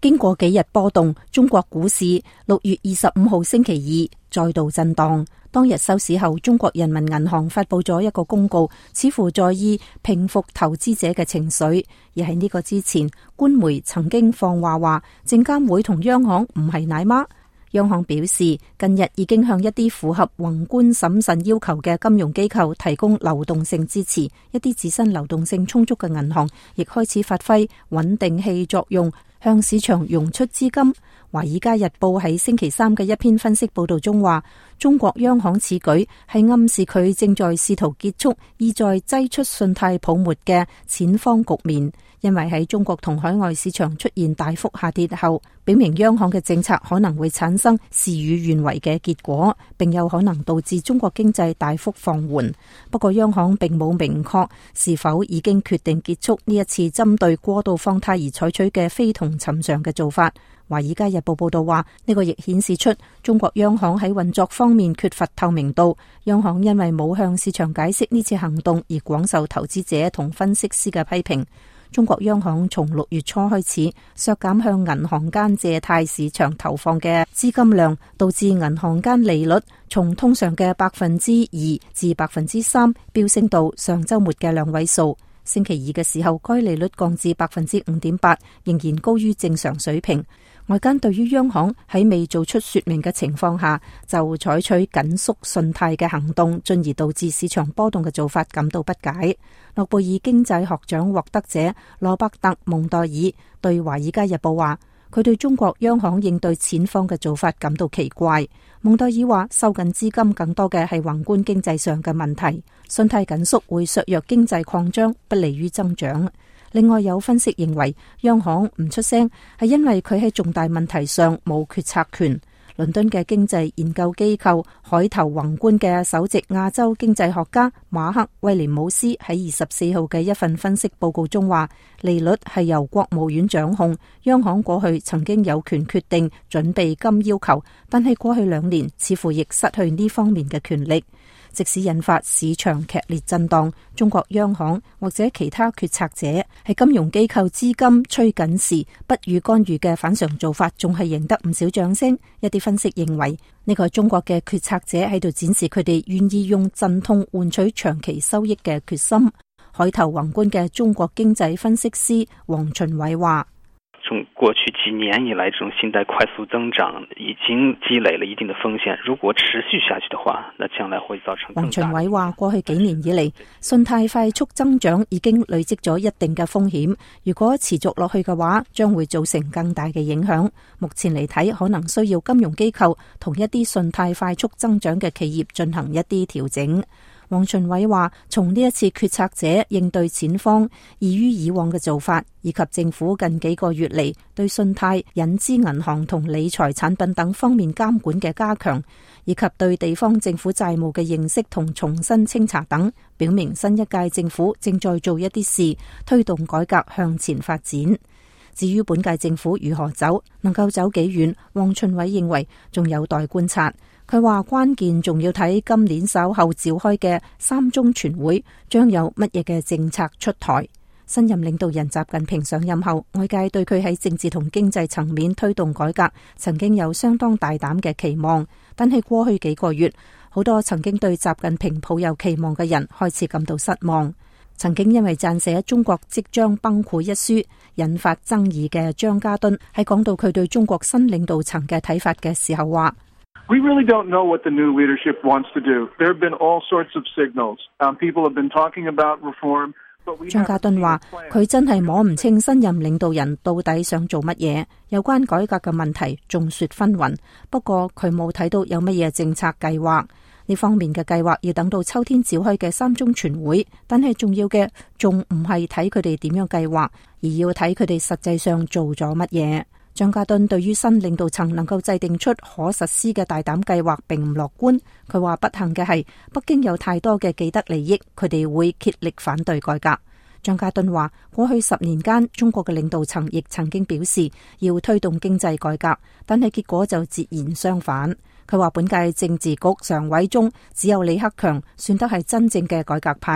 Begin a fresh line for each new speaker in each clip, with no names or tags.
經過幾日波動，中國股市6月25號星期二再度震盪。當日收市後，中國人民銀行發佈咗一個公告，似乎在意平復投資者嘅情緒。而喺呢個之前，官媒曾經放話證監會同央行唔係奶媽。央行表示，近日已經向一啲符合宏觀審慎要求嘅金融機構提供流動性支持，一啲自身流動性充足嘅銀行亦開始發揮穩定器作用，向市場融出資金。華爾街日報喺星期三嘅一篇分析報道中話，中國央行此舉係暗示佢正在試圖結束意在擠出信貸泡沫嘅錢荒局面，因為喺中國同海外市場出現大幅下跌後，表明央行嘅政策可能會產生事與願違嘅結果，並有可能導致中國經濟大幅放緩。不過央行並冇明確是否已經決定結束呢一次針對過度放貸而採取嘅非同尋常嘅做法。華爾街日報報道話，呢個亦顯示出中國央行喺運作方面缺乏透明度。央行因為冇向市場解釋呢次行動而廣受投資者同分析師嘅批評。中國央行從6月初開始削減向銀行間借貸市場投放嘅資金量，導致銀行間利率從通常嘅2%至3%飆升到上週末嘅2位數。星期二嘅時候，該利率降至5.8%，仍然高於正常水平。外間對於央行喺未做出說明嘅情況下就採取緊縮信貸嘅行動，進而導致市場波動嘅做法感到不解。諾貝爾經濟學獎獲得者羅伯特·蒙代爾對《華爾街日報》話，佢對中國央行應對錢荒嘅做法感到奇怪。蒙代爾話，收緊資金更多嘅係宏觀經濟上嘅問題，信貸緊縮會削弱經濟擴張，不利於增長。另外有分析認為，央行唔出聲係因為佢喺重大問題上冇決策權。倫敦嘅經濟研究機構海投宏觀嘅首席亞洲經濟學家馬克·威廉姆斯喺24號嘅一份分析報告中話，利率係由國務院掌控，央行過去曾經有權決定準備金要求，但係過去2年似乎亦失去呢方面嘅權力。即使引發市場劇烈震盪，中國央行或者其他決策者喺金融機構資金趨緊時不予干預嘅反常做法，仲係贏得唔少掌聲。一啲分析認為，呢個係中國嘅決策者喺度展示佢哋願意用陣痛換取長期收益嘅決心。海投宏觀嘅中國經濟分析師黃循偉話，
從過去幾年以來，這種信貸快速增長已經積累了一定的風險。如果持續下去的話，那將來會造成更大。
黃循偉話，過去幾年以嚟，信貸快速增長已經累積咗一定嘅風險。如果持續落去嘅話，將會造成更大嘅影響。目前嚟睇，可能需要金融機構同一啲信貸快速增長嘅企業進行一啲調整。黃循偉話，從呢一次決策者應對錢荒異於以往嘅做法，以及政府近幾個月嚟對信貸、引資銀行同理財產品等方面監管嘅加強，以及對地方政府債務嘅認識同重新清查等，表明新一屆政府正在做一啲事，推動改革向前發展。至於本屆政府如何走，能夠走幾遠，黃循偉認為仲有待觀察。佢話關鍵仲要睇今年稍後召開嘅3中全會將有乜嘢嘅政策出台。新任領導人習近平上任後，外界對佢喺政治同經濟層面推動改革曾經有相當大膽嘅期望，但係過去幾個月，好多曾經對習近平抱有期望嘅人開始感到失望。曾經因為撰寫《中國即將崩潰》一書引發爭議嘅張家敦喺講到佢對中國新領導層嘅睇法嘅時候話
：We really don't know what the new leadership wants to do. There have been all sorts of signals. People have been talking about reform.
張家敦話：佢真係摸唔清新任領導人到底想做乜嘢，有關改革嘅問題眾說紛紜。不過佢冇睇到有乜嘢政策計劃。呢方面嘅計劃要等到秋天召開嘅3中全會，但係重要嘅仲唔係睇佢哋點樣計劃，而要睇佢哋實際上做咗乜嘢。張家敦對於新領導層能夠制定出可實施嘅大膽計劃並唔樂觀。佢話不幸嘅係北京有太多嘅既得利益，佢哋會竭力反對改革。張家敦話，過去10年間，中國嘅領導層亦曾經表示要推動經濟改革，但係結果就截然相反。佢話本屆政治局常委中只有李克強算得係真正嘅改革派，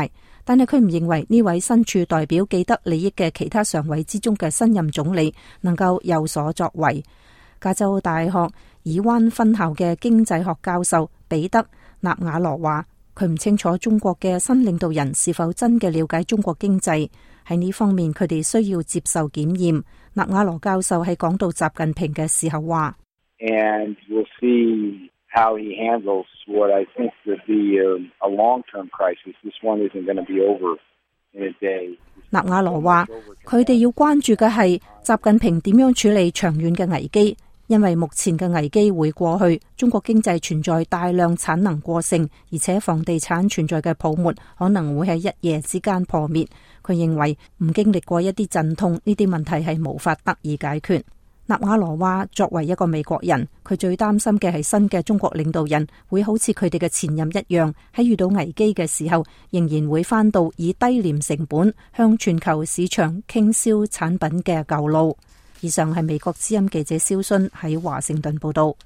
但係佢唔認為呢位身處代表既得利益嘅其他常委之中嘅新任總理能夠有所作為。加州大學爾灣分校嘅經濟學教授彼得納瓦羅話，佢唔清楚中國嘅新領導人是否真嘅了解中國經濟，喺呢方面佢哋需要接受檢驗。納瓦羅教授喺講到習近平嘅時候話，
And we'll see how he handles what I think would be a long-term crisis. This one isn't going to be over in a day.
納瓦羅話，佢哋要關注嘅係習近平點樣處理長遠嘅危機，因為目前嘅危機會過去，中國經濟存在大量產能過剩，而且房地產存在嘅泡沫可能會喺一夜之間破滅。佢認為唔經歷過一啲陣痛，呢啲問題係無法得以解決。納瓦羅話，作為一個美國人，佢最擔心嘅係新嘅中國領導人會好似佢哋嘅前任一樣，喺遇到危機嘅時候，仍然會返到以低廉成本向全球市場傾銷產品嘅舊路。以上係美國之音記者蕭순喺華盛頓報道。